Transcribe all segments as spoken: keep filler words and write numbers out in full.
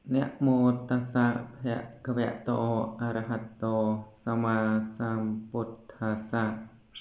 นะโมตัสสะภะคะวะโตอะระหะโตสัมมาสัมพุทธัสสะ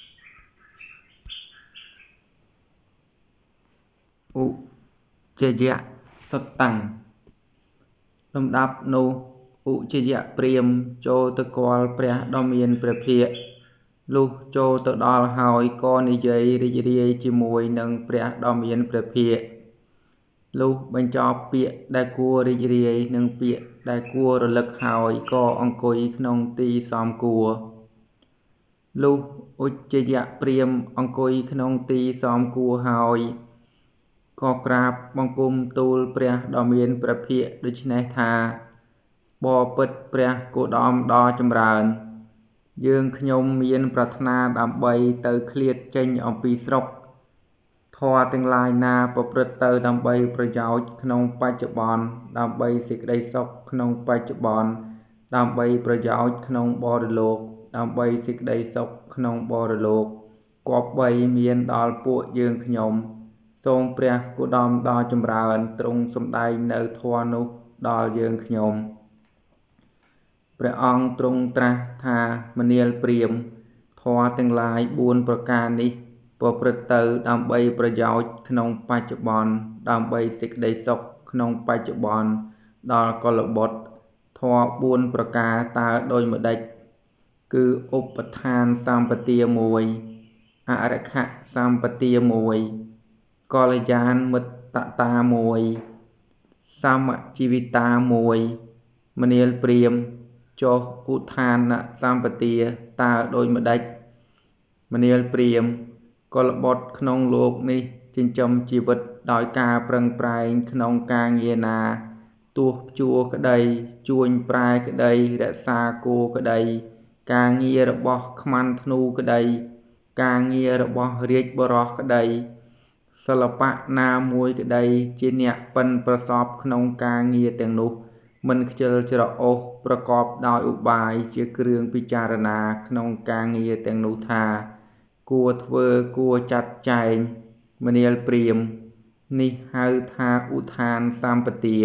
ឧជយៈសុត្តੰលំដាប់នោះឧជយៈព្រាហ្មណ៍ចូលទៅគាល់ព្រះដ៏មានព្រះភិក្ខលុះចូលទៅដល់ហើយក៏និយាយរីករាយជាមួយនឹងព្រះដ៏មានព្រះភិក្ខលុះបញ្ចប់ពាក្យដែលគួររីករាយនិងពាក្យដែលគួររលឹកហើយក៏អង្គុយក្នុងទីសមគួរលុះឧជយៈព្រាហ្មណ៍អង្គុយក្នុងទីសមគួរហើយក៏ក្រាបបង្គំទូលព្រះដ៏មានព្រះភិក្ខដូច្នេះថាបបិទ្ធព្រះគោតមដ៏ចម្រើនយើងខ្ញុំមានប្រាថ្នាដើម្បីទៅឃ្លាតចេញអំពីស្រុកធម៌ទាំងឡាយណាប្រព្រឹត្តទៅដើម្បីប្រយោជន៍ក្នុងបច្ចុប្បន្នដើម្បីសេចក្តីសុខក្នុងបច្ចុប្បន្នដើម្បីប្រយោជន៍ក្នុងបរលោកដើម្បីសេចក្តីសុខក្នុងបរលោកគប្បីមានដល់ពួកយើងខ្ញុំសូមព្រះគោតមដ៏ចម្រើនទ្រង់សម្ដែងនៅធម៌នោះដល់យើងខ្ញុំព្រះអង្គទ្រង់ត្រាស់ថាមនាលព្រាហ្មណ៍ធម៌ទាំងឡាយបួនប្រការនេះប្រព្រឹត្តទៅដើម្បីប្រយោជន៍ក្នុងបច្ចុប្បន្នដើម្បីសេចក្តីសុខក្នុងបច្ចុប្បន្នដល់កុលបុត្រធម៌បួនប្រការតើដូចម្ដេចគឺឧបទ្ធានសម្បទាមួយអរខសម្បទាមួយកល្យាណមិត្តតាមួយសមជីវិតាមួយមនាលព្រាហ្មណ៍ចុះឧទ្ធានសម្បទាតើដូចម្ដេចមនាលព្រាហ្មណ៍កុលបុត្រក្នុងលោកនេះចិញ្ចឹមជីវិតដោយការប្រឹងប្រែងក្នុងការងារណាទោះជួរក្តីជួញប្រែក្តីរក្សាគោក្តីការងាររបស់ខ្មាន់ធ្នូក្តីការងាររបស់រាជបរោះក្តីសិល្បៈណាមួយក្តីជាអ្នកប៉ិនប្រសប់ក្នុងការងារទាំងនោះមិនខ្ជិលច្រអូសប្រកបដោយឧបាយជាគ្រឿងពិចារណាក្នុងការងារទាំងនោះថាគួរធ្វើគួរចាត់ចែងមនាលព្រាហ្មណ៍នេះហៅថាឧទ្ធានសម្បទា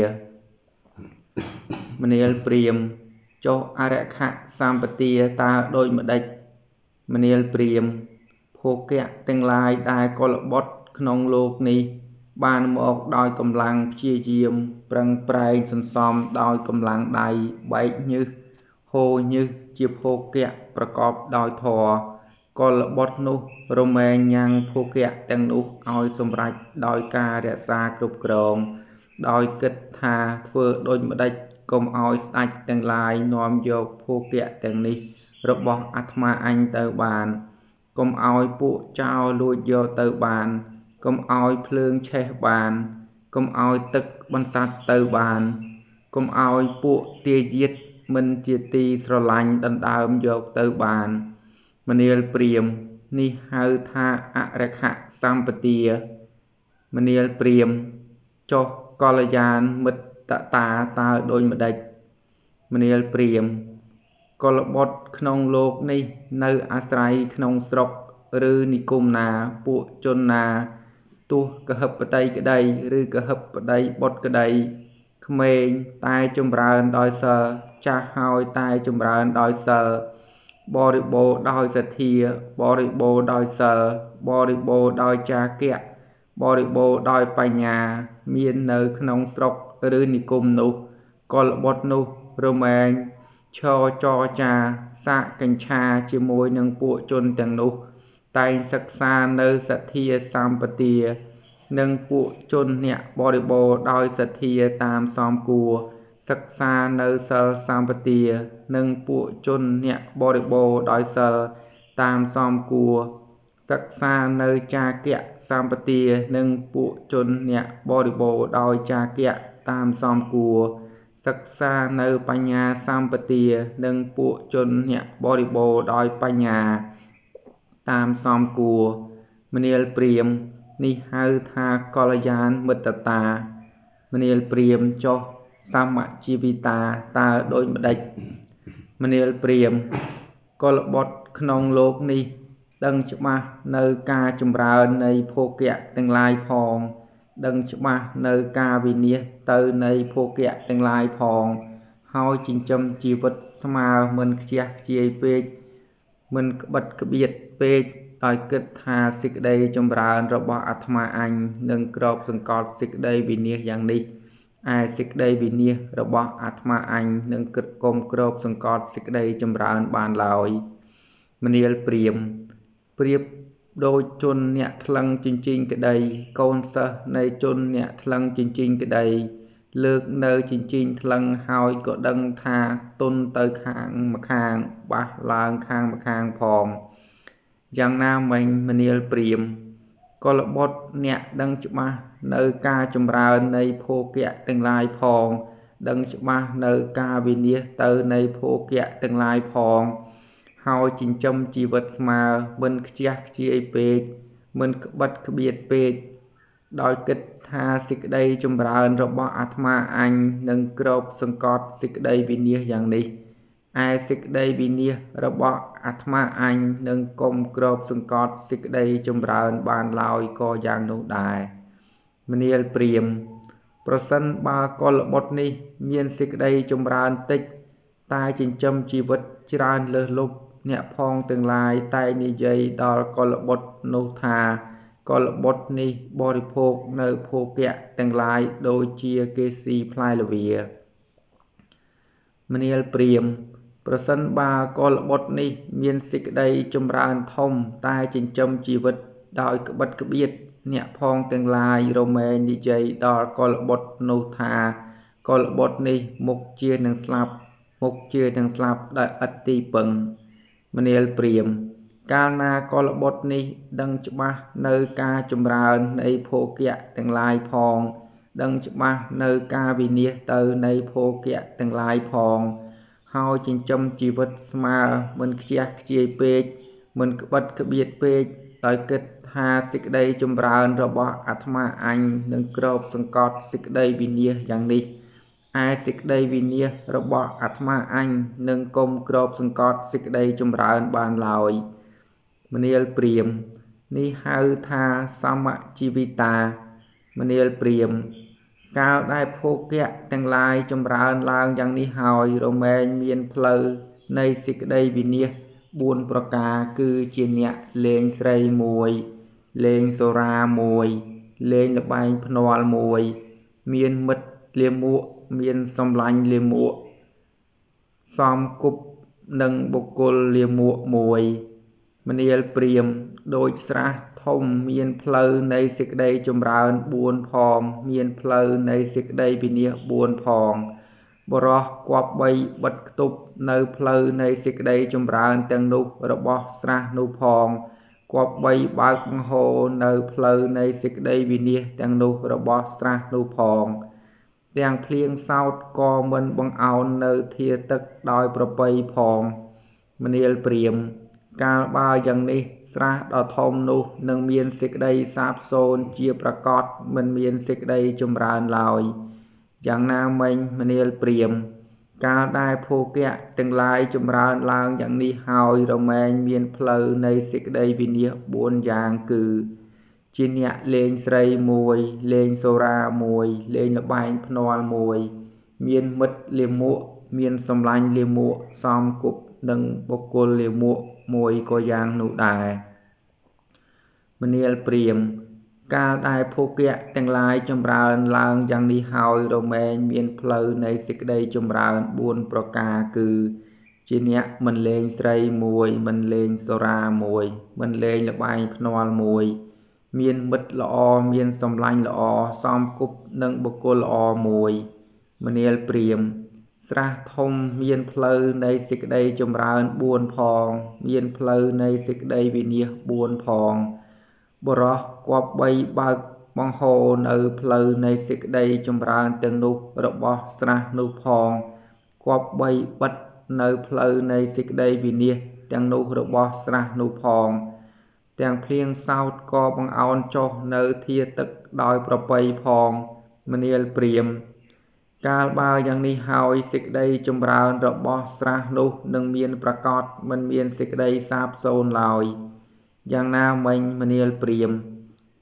មនាលព្រាហ្មណ៍ចុះអរខសម្បទាតើដូចម្ដេចមនាលព្រាហ្មណ៍ភោគៈទាំងឡាយដែលកុលបុត្រក្នុងលោកនេះបានមកដោយកម្លាំងព្យាយាមប្រឹងប្រែងសន្សំដោយកម្លាំងដៃបែកញើសហូរញើសជាភោគៈប្រកបដោយធម៌កុលបុត្រនោះរមែងញ៉ាំងភោគៈទាំងនោះឲ្យសម្រេចដោយការរក្សាគ្រប់គ្រងដោយគិតថាធ្វើដូចម្ដេចកុំឲ្យស្ដេចទាំងឡាយនាំយកភោគៈទាំងនេះរបស់អាត្មាអញទៅបានកុំឲ្យពួកចោរលួចយកទៅបានកុំឲ្យភ្លើងឆេះបានកុំឲ្យទឹកបន្សាត់ទៅបានកុំឲ្យពួកទាយាទមិនជាទីស្រឡាញ់ដណ្ដើមយកទៅបានមនាលព្រាហ្មណ៍នេះហៅថាអរខសម្បទាមនាលព្រាហ្មណ៍ចុះកល្យាណមិត្តតាតើដូចម្ដេចមនាលព្រាហ្មណ៍កុលបុត្រក្នុងលោកនេះនៅអាស្រ័យក្នុងស្រុកឬនិគមណាពួកជនណាទោះកហិបតីក្តីឬកហិបតីបុត្រក្តីក្មេងតែចម្រើនដោយសិលចាស់ហើយតែចម្រើនដោយសិលបរិបូរដោយសទ្ធាបរិបូរដោយសិលបរិបូរដោយចាគៈបរិបូរដោយបញ្ញាមាននៅក្នុងស្រុកឬនិគមនោះកុលបុត្រនោះរមែងឈរចរចាសាកញ្ឆាជាមួយនឹងពួកជនទាំងនោះតែងសិក្សានៅសទ្ធាសម្បទានិងពួកជនអ្នកបរិបូរដោយសទ្ធាតាមសមគួរសិក្សានៅសិលសម្បទានិងពួកជនអ្នកបរិបូរដោយសិលតាមសមគួរសិក្សានៅចាគៈសម្បទានិងពួកជនអ្នកបរិបូរដោយចាគៈតាមសមគួរសិក្សានៅបញ្ញាសម្បទានិងពួកជនអ្នកបរិបូរដោយបញ្ញាតាមសមគួរមនាលព្រាហ្មណ៍នេះហៅថាកល្យាណមិត្តតាមនាលព្រាហ្មណ៍ចុះសមជីវិតាតើដូចម្ដេចមនាលព្រាហ្មណ៍កុលបុត្រក្នុងលោកនេះដឹងច្បាស់នៅការចម្រើននៃភោគៈទាំងឡាយផង đừngច្បាស់នៅការវិនិច្ឆ័យទៅនៃភោគៈទាំងឡាយផងហើយចិញ្ចឹមជីវិតស្មើមិនខ្ជះខ្ជាយពេកមិនក្បិតក្បៀតពេកដោយគិតថាសេចក្តីចម្រើនរបស់អាត្មាអញនឹងគ្របសង្កត់សេចក្តីវិនិច្ឆ័យយ៉ាងនេះឯសេចក្តីវិនិច្ឆ័យរបស់អាត្មាអញនឹងគិតគុំគ្របសង្កត់សេចក្តីចម្រើនបានឡើយមនាលព្រាហ្មណ៍ប្រៀបដូចជនអ្នកថ្លឹងជញ្ជីងក្តីកូនសិស្សនៃជនអ្នកថ្លឹងជញ្ជីងក្តីលើកនៅជញ្ជីងថ្លឹងហើយក៏ដឹងថាទុនទៅខាងម្ខាងបះឡើងខាងម្ខាងផងយ៉ាងណាមិញមនាលព្រាហ្មណ៍កុលបុត្រអ្នកដឹងច្បាស់នៅការចម្រើននៃភោគៈទាំងឡាយផងដឹងច្បាស់នៅការវិនិច្ឆ័យទៅនៃភោគៈទាំងឡាយផងហើយចិញ្ចឹមជីវិតស្មើមិនខ្ជះខ្ជាយពេកមិនក្បិតក្បៀតពេកដោយគិតថាសេចក្តីចម្រើនរបស់អាត្មាអញនឹងគ្របសង្កត់សេចក្តីវិនិច្ឆ័យយ៉ាងនេះឯសេចក្តីវិនិច្ឆ័យរបស់អាត្មាអញនឹងគុំគ្របសង្កត់សេចក្តីចម្រើនបានឡើយក៏យ៉ាងនោះដែរមនាលព្រាហ្មណ៍ប្រសិនបើកុលបុត្រនេះមានសេចក្តីចម្រើនតិចតែចិញ្ចឹមជីវិតច្រើនលើសលប់អ្នកផងទាំងឡាយតែនិយាយដល់កុលបុត្រនោះថាកុលបុត្រនេះបរិភោគនៅភោគៈទាំងឡាយដូចជាគេស៊ីផ្លែល្វាមនាលព្រាហ្មណ៍ប្រសិនបើកុលបុត្រនេះមានសេចក្តីចម្រើនធំតែចិញ្ចឹមជីវិតដោយក្បិតក្បៀតអ្នកផងទាំងឡាយរមែងនិយាយដល់កុលបុត្រនោះថាកុលបុត្រនេះមុខជានឹងស្លាប់មុខជានឹងស្លាប់ដោយឥតទីពឹងមនាលព្រាហ្មណ៍កាលណាកុលបុត្រនេះដឹងច្បាស់នៅការចម្រើននៃភោគៈទាំងឡាយផងដឹងច្បាស់នៅការវិនិច្ឆ័យទៅនៃភោគៈទាំងឡាយផងហើយចិញ្ចឹមជីវិតស្មើមិនខ្ជះខ្ជាយពេកមិនក្បិតក្បៀតពេកដោយគិតថាសេចក្តីចម្រើនរបស់អាត្មាអញនឹងគ្របសង្កត់សេចក្តីវិនិច្ឆ័យយ៉ាងនេះឯសេចក្តីវិនិច្ឆ័យរបស់អាត្មាអញនឹងគុំគ្របសង្កត់សេចក្តីចម្រើនបានឡើយមនាលព្រាហ្មណ៍នេះហៅថាសមជីវិតាមនាលព្រាហ្មណ៍កាលដែលភោគៈទាំងឡាយចម្រើនឡើងយ៉ាងនេះហើយរមែងមានផ្លូវនៃសេចក្តីវិនិច្ឆ័យបួនប្រការគឺជាអ្នកលេងស្រីមួយលេងសូរាមួយលេងល្បែងភ្នាល់មួយមានមិត្តលាមកមានសម្លាញ់លាមកសំគប់និងបុគ្គលលាមកមួយមនាលព្រាហ្មណ៍ដូចស្រះធំមានផ្លូវនៃសេចក្តីចម្រើនបួនផងមានផ្លូវនៃសេចក្តីវិនិច្ឆ័យបួនផងបរោះគប្បីបិទគប់នៅផ្លូវនៃសេចក្តីចម្រើនទាំងនោះរបស់ស្រះនោះផងគប្បីបើកបង្ហូរនៅផ្លូវនៃសេចក្តីវិនិច្ឆ័យទាំងនោះរបស់ស្រះនោះផងទាំងភ្លៀងសោតក៏មិនបង្អោននៅធាទឹកដោយប្រពៃផងមនាលព្រាហ្មណ៍កាលបើយ៉ាងនេះស្រះដ៏ធំនោះនឹងមានសេចក្តីសាបសូន្យជាប្រកបមិនមានសេចក្តីចម្រើនឡើយយ៉ាងណាមិញមនាលព្រាហ្មណ៍កាលដែលភោគៈទាំងឡាយចម្រើនឡើងយ៉ាងនេះហើយរមែងមានផ្លូវនៃសេចក្តីវិនិច្ឆ័យបួនយ៉ាងគឺជាអ្នកលេងស្រីមួយលេងសូរាមួយលេងល្បែងភ្នាល់មួយមានមិត្តលាមកមានសម្លាញ់លាមកសំគប់និងបុគ្គលលាមកមួយក៏យ៉ាងនោះដែរមនាលព្រាហ្មណ៍កាលដែលភោគៈទាំងឡាយចម្រើនឡើងយ៉ាងនេះហើយរមែងមានផ្លូវនៃសេចក្តីចម្រើនបួនប្រការគឺជាអ្នកមិនលេងស្រីមួយមិនលេងសូរាមួយមិនលេងល្បែងភ្នាល់មួយមានមិត្តល្អមានសម្លាញ់ល្អសំគប់និងបុគ្គលល្អមួយមនាលព្រាហ្មណ៍ស្រះធំមានផ្លូវនៃសេចក្តីចម្រើនបួនផងមានផ្លូវនៃសេចក្តីវិនិច្ឆ័យបួនផងបរោះគប្បីបើកបង្ហូរនៅផ្លូវនៃសេចក្តីចម្រើនទាំងនោះរបស់ស្រះនោះផងគប្បីបិទនៅផ្លូវនៃសេចក្តីវិនិច្ឆ័យទាំងនោះរបស់ស្រះនោះផងទាំងភ្លៀងសោតក៏បង្អោនចុះនៅធាទឹកដោយប្រពៃផងមនាលព្រាហ្មណ៍កាលបើយ៉ាងនេះហើយសេចក្តីចម្រើនរបស់ស្រះនោះនឹងមានប្រកបមិនមានសេចក្តីសាបសូន្យឡើយយ៉ាងណាមិញមនាលព្រាហ្មណ៍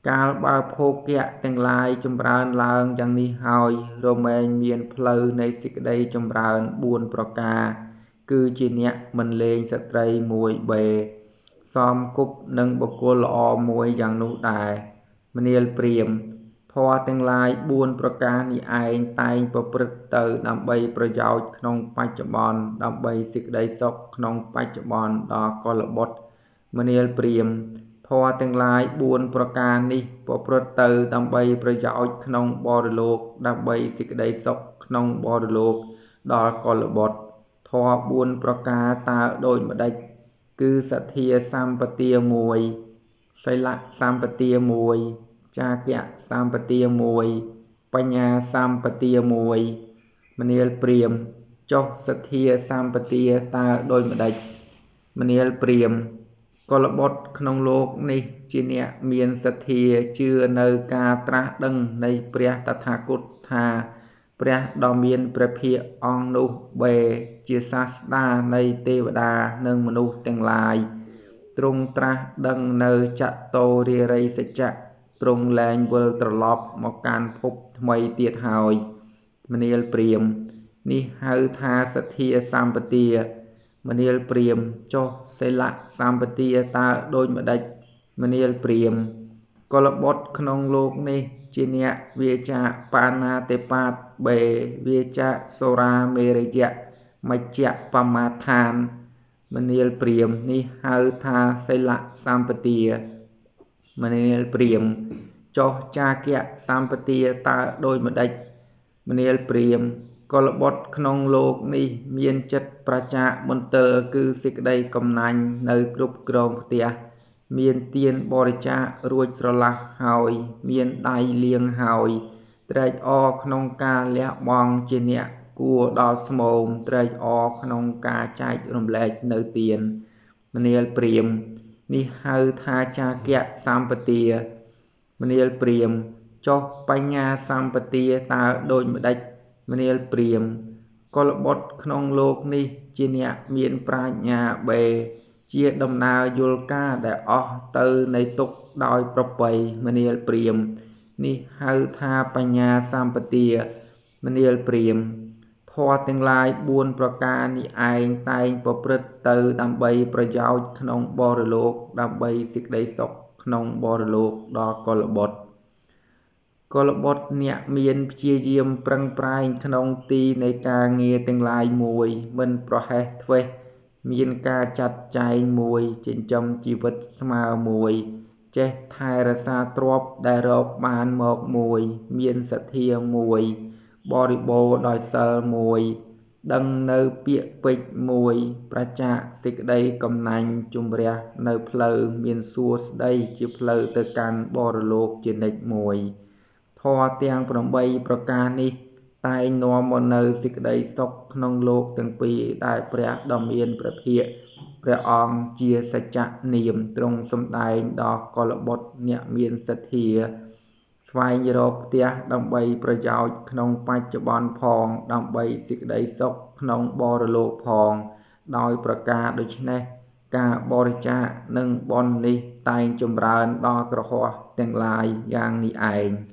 កាលបើភោគៈទាំងឡាយចម្រើនឡើងយ៉ាងនេះហើយរមែងមានផ្លូវនៃសេចក្តីចម្រើនបួនប្រការគឺជាអ្នកមិនលេងស្ត្រីមួយបេសមគប់នឹងបុគ្គលល្អមួយយ៉ាងនោះដែរមនាលព្រាហ្មណ៍ធម៌ទាំងឡាយបួនប្រការនេះឯងតែងប្រព្រឹត្តទៅដើម្បីប្រយោជន៍ក្នុងបច្ចុប្បន្នដើម្បីសេចក្តីសុខក្នុងបច្ចុប្បន្នដល់កុលបុត្រមនាលព្រាហ្មណ៍ធម៌ទាំងឡាយបួនប្រការនេះប្រព្រឹត្តទៅដើម្បីប្រយោជន៍ក្នុងបរលោកដើម្បីសេចក្តីសុខក្នុងបរលោកដល់កុលបុត្រធម៌បួនប្រការតើដូចម្ដេចគឺសទ្ធាសម្បទាមួយសីលសម្បទាមួយចាគៈសម្បទាមួយបញ្ញាសម្បទាមួយមនាលព្រាហ្មណ៍ចុះសទ្ធាសម្បទាតើដូចម្ដេចមនាលព្រាហ្មណ៍កុលបុត្រក្នុងលោកនេះជាអ្នកមានសទ្ធាជឿនៅការត្រាស់ដឹងនៃព្រះតថាគតថាព្រះដ៏មានព្រះភិក្ខអង្គនោះបេជាសាស្តានៃទេវតានិងមនុស្សទាំងឡាយទ្រង់ត្រាស់ដឹងនៅចតោរារិសច្ចៈទ្រង់លែងវិលត្រឡប់មកកាន់ភពថ្មីទៀតហើយមនាលព្រាហ្មណ៍នេះហៅថាសទ្ធាសម្បទាមនាលព្រាហ្មណ៍ចុះសីលសម្បទាតើដូចម្ដេចមនាលព្រាហ្មណ៍កុលបុត្រក្នុងលោកនេះជាអ្នកវាចាបាណាតិបាតបេវាចាសូរាមេរយៈមជ្ជបមាឋានមនាលព្រាហ្មណ៍នេះហៅថាសីលសម្បទាមនាលព្រាហ្មណ៍ចុះចាគៈសម្បទាតើដូចម្ដេចមនាលព្រាហ្មណ៍កុលបុត្រក្នុងលោកនេះមានចិត្តប្រជាមន្តរគឺសេចក្តីកំណាញ់នៅគ្រប់គ្រងផ្ទះមានទានបរិច្ចាគរួចស្រឡះហើយមានដៃលាងហើយត្រេកអរក្នុងការលះបង់ជាអ្នកគួរដល់ស្មោមត្រេកអរក្នុងការចែករំលែកនៅទានមនាលព្រាហ្មណ៍នេះហៅថាចាគៈសម្បទាមនាលព្រាហ្មណ៍ចុះបញ្ញាសម្បទាតើដូចម្ដេចមនាលព្រាហ្មណ៍កុលបុត្រក្នុងលោកនេះជាអ្នកមានប្រាជ្ញាបេជាដំណើរយល់ការដែលអស់ទៅនៃទុក្ខដោយប្រពៃមនាលព្រាហ្មណ៍នេះហៅថាបញ្ញាសម្បទាមនាលព្រាហ្មណ៍ធម៌ទាំងឡាយបួនប្រការនេះឯងតែងប្រព្រឹត្តទៅដើម្បីប្រយោជន៍ក្នុងបរលោកដើម្បីសេចក្តីសុខក្នុងបរលោកដល់កុលបុត្រកុលបុត្រអ្នកមានព្យាយាមប្រឹងប្រែងក្នុងទីនៃការងារទាំងឡាយមួយមិនប្រហែសធ្វេសមានការចាត់ចែងមួយចិញ្ចឹមជីវិតស្មើមួយចេះថែរក្សាទ្រព្យដែលរកបានមកមួយមានសទ្ធាមួយបរិបូរដោយសិលមួយដឹងនៅពាក្យពេចន៍មួយប្រជាសេចក្តីកំណាញ់ជំរះនៅផ្លូវមានសួស្តីជាផ្លូវទៅកាន់បរលោកជានិច្ចមួយធម៌ទាំងប្រាំប្រការនេះតែងនាំមកនៅសេចក្តីសុខក្នុងលោកទាំងពីរដែលព្រះដ៏មានព្រះភិក្ខព្រះអង្គជាសច្ចនាមទ្រង់សម្ដែងដល់កុលបុត្រអ្នកមានសទ្ធាស្វែងរកផ្ទះដើម្បីប្រយោជន៍ក្នុងបច្ចុប្បន្នផងដើម្បីសេចក្តីសុខក្នុងបរលោកផងដោយប្រការដូច្នេះការបរិច្ចាគនិងបុណ្យនេះតែងចម្រើនដល់គ្រហស្ថទាំងឡាយយ៉ាងនេះឯង